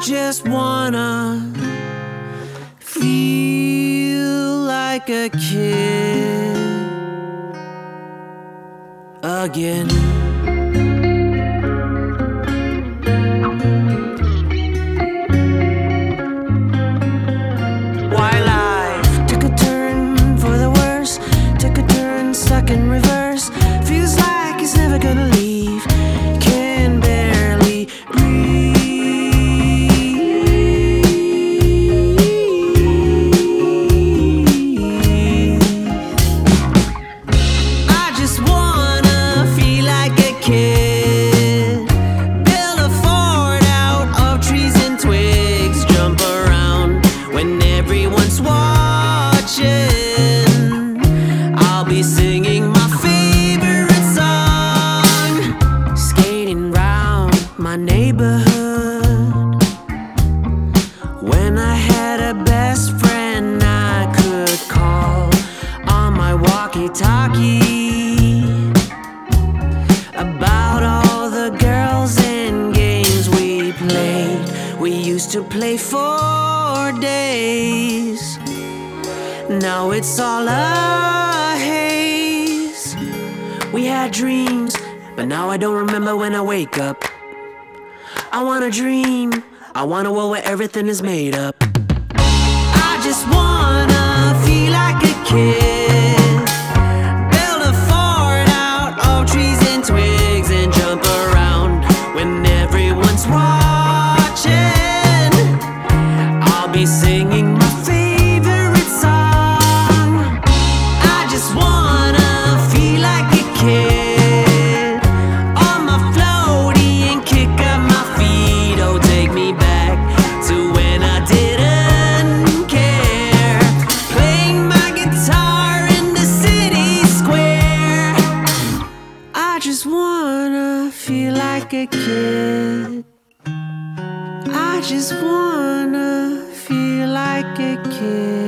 just wanna feel like a kid again. Why life took a turn for the worse, took a turn stuck in reverse. Feels like it's never gonna leave, can barely breathe. I just wanna feel like a kid, build a fort out of trees and twigs, jump around when everyone's watching. I'll be singing my favorite song, skating round my neighborhood. When I had a best friend I could call on my walkie-talkie, about all the girls and games we played. We used to play for days. Now it's all a haze. We had dreams, but now I don't remember when I wake up. I wanna dream, I want a world where everything is made up. I just wanna feel like a kid, build a fort out of trees and twigs, and jump around when everyone's watching. I'll be singing my favorite song. I just wanna feel like a kid, on my floaty and kick up my feet. Oh, take me back to when I didn't care, playing my guitar in the city square. I just wanna feel like a kid. I just wanna feel like a kid.